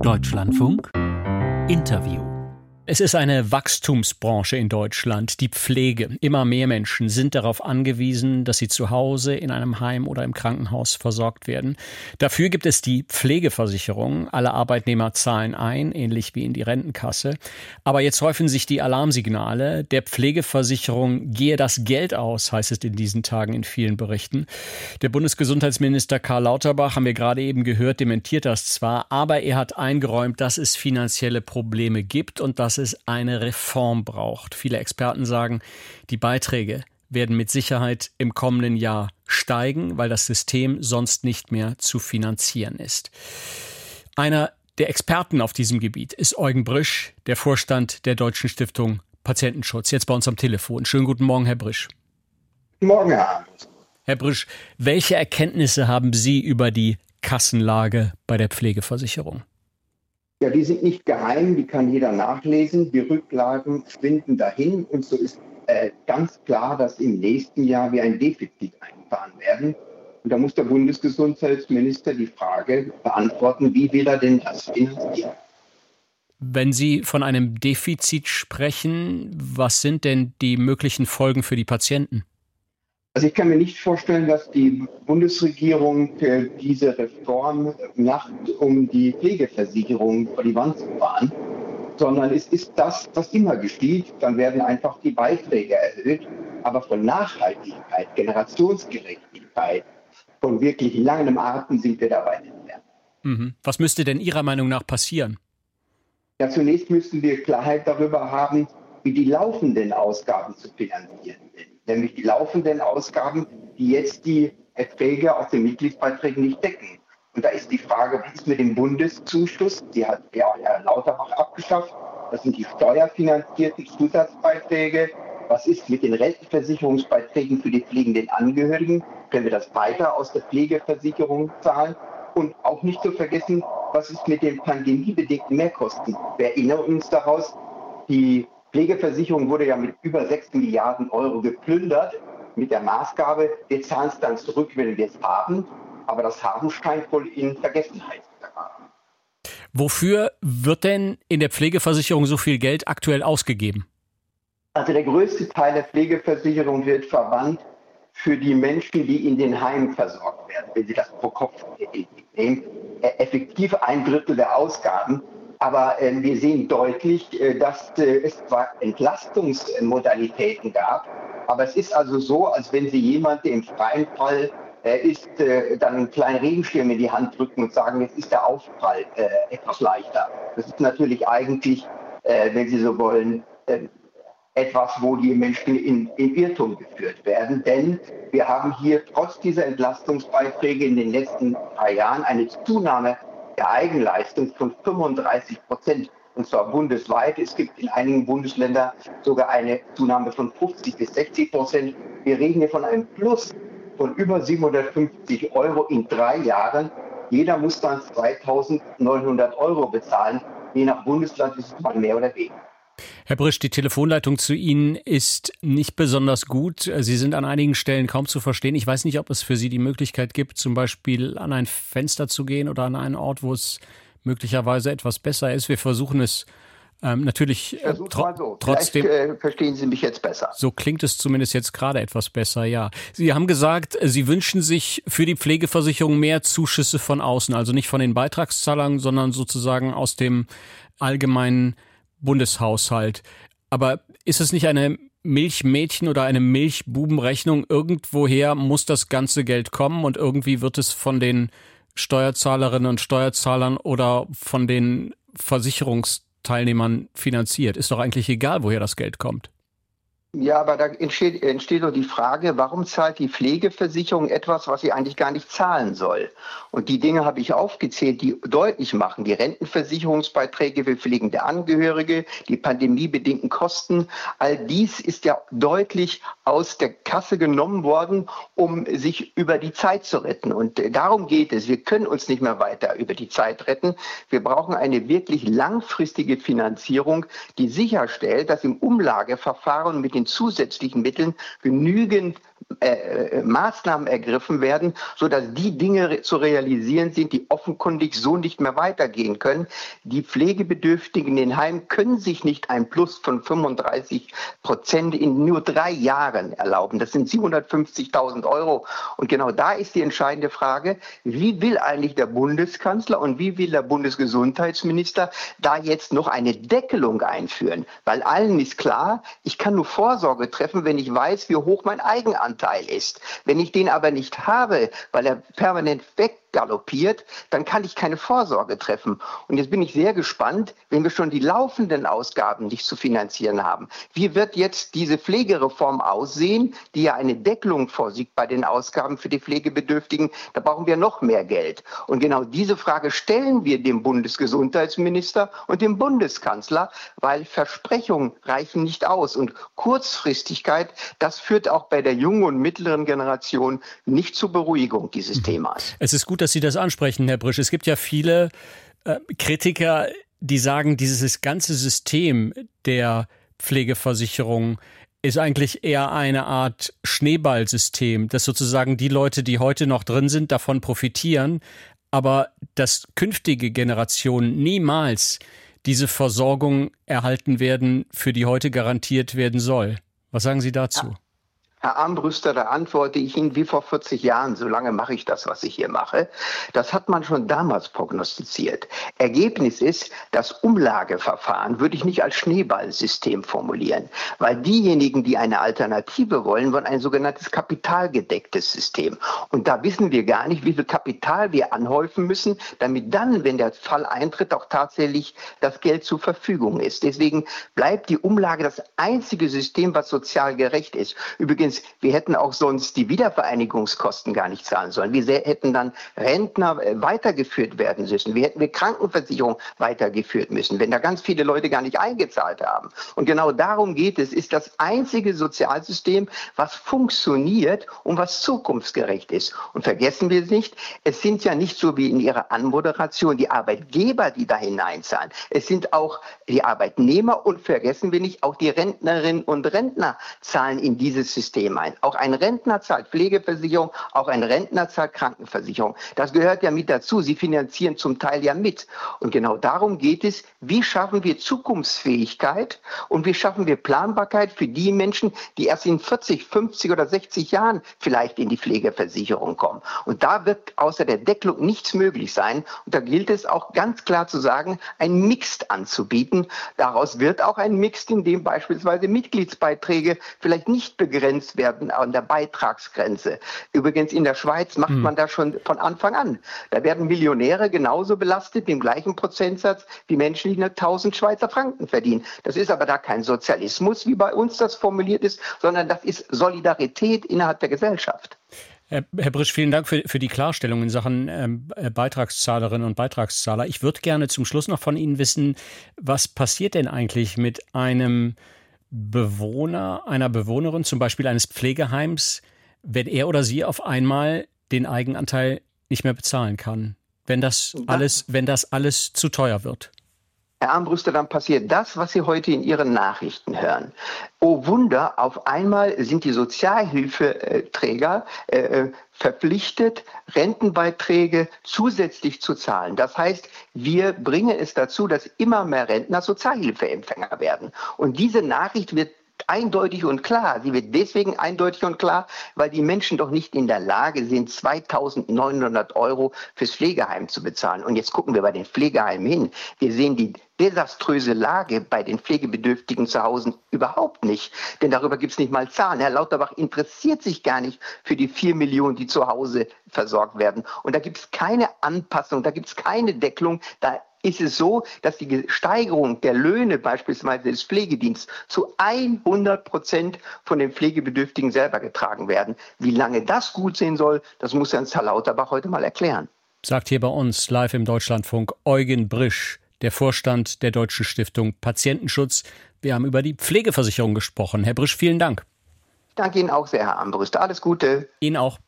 Deutschlandfunk Interview. Es ist eine Wachstumsbranche in Deutschland, die Pflege. Immer mehr Menschen sind darauf angewiesen, dass sie zu Hause, in einem Heim oder im Krankenhaus versorgt werden. Dafür gibt es die Pflegeversicherung. Alle Arbeitnehmer zahlen ein, ähnlich wie in die Rentenkasse. Aber jetzt häufen sich die Alarmsignale. Der Pflegeversicherung gehe das Geld aus, heißt es in diesen Tagen in vielen Berichten. Der Bundesgesundheitsminister Karl Lauterbach, haben wir gerade eben gehört, dementiert das zwar, aber er hat eingeräumt, dass es finanzielle Probleme gibt und dass es eine Reform braucht. Viele Experten sagen, die Beiträge werden mit Sicherheit im kommenden Jahr steigen, weil das System sonst nicht mehr zu finanzieren ist. Einer der Experten auf diesem Gebiet ist Eugen Brüsch, der Vorstand der Deutschen Stiftung Patientenschutz, jetzt bei uns am Telefon. Schönen guten Morgen, Herr Brüsch. Guten Morgen, Herr Arndt. Herr Brüsch, welche Erkenntnisse haben Sie über die Kassenlage bei der Pflegeversicherung? Ja, die sind nicht geheim, die kann jeder nachlesen. Die Rücklagen schwinden dahin und so ist ganz klar, dass im nächsten Jahr wir ein Defizit einfahren werden. Und da muss der Bundesgesundheitsminister die Frage beantworten, wie will er denn das finanzieren? Wenn Sie von einem Defizit sprechen, was sind denn die möglichen Folgen für die Patienten? Also ich kann mir nicht vorstellen, dass die Bundesregierung diese Reform macht, um die Pflegeversicherung vor die Wand zu fahren, sondern es ist das, was immer geschieht. Dann werden einfach die Beiträge erhöht. Aber von Nachhaltigkeit, Generationsgerechtigkeit, von wirklich langem Atem sind wir dabei entfernt. Was müsste denn Ihrer Meinung nach passieren? Ja, zunächst müssen wir Klarheit darüber haben, wie die laufenden Ausgaben zu finanzieren sind. Nämlich die laufenden Ausgaben, die jetzt die Erträge aus den Mitgliedsbeiträgen nicht decken. Und da ist die Frage, was ist mit dem Bundeszuschuss? Die hat ja Herr Lauterbach abgeschafft. Das sind die steuerfinanzierten Zusatzbeiträge. Was ist mit den Rentenversicherungsbeiträgen für die pflegenden Angehörigen? Können wir das weiter aus der Pflegeversicherung zahlen? Und auch nicht zu vergessen, was ist mit den pandemiebedingten Mehrkosten? Wir erinnern uns daraus, die Pflegeversicherung wurde ja mit über 6 Milliarden Euro geplündert, mit der Maßgabe, wir zahlen es dann zurück, wenn wir es haben. Aber das Haben scheint wohl in Vergessenheit zu geraten. Wofür wird denn in der Pflegeversicherung so viel Geld aktuell ausgegeben? Also der größte Teil der Pflegeversicherung wird verwandt für die Menschen, die in den Heimen versorgt werden, wenn Sie das pro Kopf nehmen. Effektiv 1/3 der Ausgaben. Aber wir sehen deutlich, dass es zwar Entlastungsmodalitäten gab, aber es ist also so, als wenn Sie jemanden im freien Fall dann einen kleinen Regenschirm in die Hand drücken und sagen, jetzt ist der Aufprall etwas leichter. Das ist natürlich eigentlich, wenn Sie so wollen, etwas, wo die Menschen in Irrtum geführt werden. Denn wir haben hier trotz dieser Entlastungsbeiträge in den letzten 3 Jahren eine Zunahme der Eigenleistung von 35%, und zwar bundesweit. Es gibt in einigen Bundesländern sogar eine Zunahme von 50-60%. Wir reden hier von einem Plus von über 750 Euro in 3 Jahren. Jeder muss dann 2.900 Euro bezahlen. Je nach Bundesland ist es mal mehr oder weniger. Herr Brüsch, die Telefonleitung zu Ihnen ist nicht besonders gut. Sie sind an einigen Stellen kaum zu verstehen. Ich weiß nicht, ob es für Sie die Möglichkeit gibt, zum Beispiel an ein Fenster zu gehen oder an einen Ort, wo es möglicherweise etwas besser ist. Wir versuchen es natürlich trotzdem. Vielleicht verstehen Sie mich jetzt besser. So klingt es zumindest jetzt gerade etwas besser, ja. Sie haben gesagt, Sie wünschen sich für die Pflegeversicherung mehr Zuschüsse von außen, also nicht von den Beitragszahlern, sondern sozusagen aus dem allgemeinen Bundeshaushalt. Aber ist es nicht eine Milchmädchen- oder eine Milchbubenrechnung? Irgendwoher muss das ganze Geld kommen und irgendwie wird es von den Steuerzahlerinnen und Steuerzahlern oder von den Versicherungsteilnehmern finanziert. Ist doch eigentlich egal, woher das Geld kommt. Ja, aber da entsteht doch die Frage, warum zahlt die Pflegeversicherung etwas, was sie eigentlich gar nicht zahlen soll? Und die Dinge habe ich aufgezählt, die deutlich machen, die Rentenversicherungsbeiträge für pflegende Angehörige, die pandemiebedingten Kosten, all dies ist ja deutlich aus der Kasse genommen worden, um sich über die Zeit zu retten. Und darum geht es. Wir können uns nicht mehr weiter über die Zeit retten. Wir brauchen eine wirklich langfristige Finanzierung, die sicherstellt, dass im Umlageverfahren mit den zusätzlichen Mitteln genügend Maßnahmen ergriffen werden, sodass die Dinge zu realisieren sind, die offenkundig so nicht mehr weitergehen können. Die Pflegebedürftigen in den Heimen können sich nicht ein Plus von 35% in nur 3 Jahren erlauben. Das sind 750.000 €. Und genau da ist die entscheidende Frage, wie will eigentlich der Bundeskanzler und wie will der Bundesgesundheitsminister da jetzt noch eine Deckelung einführen? Weil allen ist klar, ich kann nur Vorsorge treffen, wenn ich weiß, wie hoch mein Eigenanteil ist. Wenn ich den aber nicht habe, weil er permanent weggaloppiert, dann kann ich keine Vorsorge treffen. Und jetzt bin ich sehr gespannt, wenn wir schon die laufenden Ausgaben nicht zu finanzieren haben. Wie wird jetzt diese Pflegereform aussehen, die ja eine Deckelung vorsieht bei den Ausgaben für die Pflegebedürftigen? Da brauchen wir noch mehr Geld. Und genau diese Frage stellen wir dem Bundesgesundheitsminister und dem Bundeskanzler, weil Versprechungen reichen nicht aus. Und Kurzfristigkeit, das führt auch bei der jungen und mittleren Generation nicht zur Beruhigung dieses Themas. Es ist gut, dass Sie das ansprechen, Herr Brisch. Es gibt ja viele Kritiker, die sagen, dieses ganze System der Pflegeversicherung ist eigentlich eher eine Art Schneeballsystem, dass sozusagen die Leute, die heute noch drin sind, davon profitieren, aber dass künftige Generationen niemals diese Versorgung erhalten werden, für die heute garantiert werden soll. Was sagen Sie dazu? Ja. Herr Armbruster, da antworte ich Ihnen wie vor 40 Jahren, so lange mache ich das, was ich hier mache. Das hat man schon damals prognostiziert. Ergebnis ist, das Umlageverfahren würde ich nicht als Schneeballsystem formulieren, weil diejenigen, die eine Alternative wollen, wollen ein sogenanntes kapitalgedecktes System. Und da wissen wir gar nicht, wie viel Kapital wir anhäufen müssen, damit dann, wenn der Fall eintritt, auch tatsächlich das Geld zur Verfügung ist. Deswegen bleibt die Umlage das einzige System, was sozial gerecht ist. Übrigens, wir hätten auch sonst die Wiedervereinigungskosten gar nicht zahlen sollen. Wir hätten dann Rentner weitergeführt werden müssen. Wir hätten Krankenversicherung weitergeführt müssen, wenn da ganz viele Leute gar nicht eingezahlt haben. Und genau darum geht es. Ist das einzige Sozialsystem, was funktioniert und was zukunftsgerecht ist. Und vergessen wir es nicht, es sind ja nicht so wie in Ihrer Anmoderation die Arbeitgeber, die da hineinzahlen. Es sind auch die Arbeitnehmer und vergessen wir nicht, auch die Rentnerinnen und Rentner zahlen in dieses System ein. Auch ein Rentner zahlt Pflegeversicherung, auch ein Rentner zahlt Krankenversicherung. Das gehört ja mit dazu. Sie finanzieren zum Teil ja mit. Und genau darum geht es, wie schaffen wir Zukunftsfähigkeit und wie schaffen wir Planbarkeit für die Menschen, die erst in 40, 50 oder 60 Jahren vielleicht in die Pflegeversicherung kommen. Und da wird außer der Deckelung nichts möglich sein. Und da gilt es auch ganz klar zu sagen, ein Mixed anzubieten. Daraus wird auch ein Mixed, in dem beispielsweise Mitgliedsbeiträge vielleicht nicht begrenzt werden an der Beitragsgrenze. Übrigens in der Schweiz macht man das schon von Anfang an. Da werden Millionäre genauso belastet, im gleichen Prozentsatz wie Menschen, die nur 1.000 Schweizer Franken verdienen. Das ist aber da kein Sozialismus, wie bei uns das formuliert ist, sondern das ist Solidarität innerhalb der Gesellschaft. Herr Brisch, vielen Dank für die Klarstellung in Sachen Beitragszahlerinnen und Beitragszahler. Ich würde gerne zum Schluss noch von Ihnen wissen, was passiert denn eigentlich mit einem Bewohner, einer Bewohnerin, zum Beispiel eines Pflegeheims, wenn er oder sie auf einmal den Eigenanteil nicht mehr bezahlen kann, wenn das alles zu teuer wird? Herr Armbruster, dann passiert das, was Sie heute in Ihren Nachrichten hören. Oh Wunder, auf einmal sind die Sozialhilfeträger verpflichtet, Rentenbeiträge zusätzlich zu zahlen. Das heißt, wir bringen es dazu, dass immer mehr Rentner Sozialhilfeempfänger werden. Und diese Nachricht wird eindeutig und klar. Sie wird deswegen eindeutig und klar, weil die Menschen doch nicht in der Lage sind, 2.900 € fürs Pflegeheim zu bezahlen. Und jetzt gucken wir bei den Pflegeheimen hin. Wir sehen die desaströse Lage bei den Pflegebedürftigen zu Hause überhaupt nicht. Denn darüber gibt es nicht mal Zahlen. Herr Lauterbach interessiert sich gar nicht für die 4 Millionen, die zu Hause versorgt werden. Und da gibt es keine Anpassung, da gibt es keine Deckelung. Da ist es so, dass die Steigerung der Löhne beispielsweise des Pflegedienstes zu 100% von den Pflegebedürftigen selber getragen werden. Wie lange das gut sein soll, das muss uns Herr Lauterbach heute mal erklären. Sagt hier bei uns live im Deutschlandfunk Eugen Brisch, der Vorstand der Deutschen Stiftung Patientenschutz. Wir haben über die Pflegeversicherung gesprochen. Herr Brisch, vielen Dank. Ich danke Ihnen auch sehr, Herr Armbruster. Alles Gute. Ihnen auch.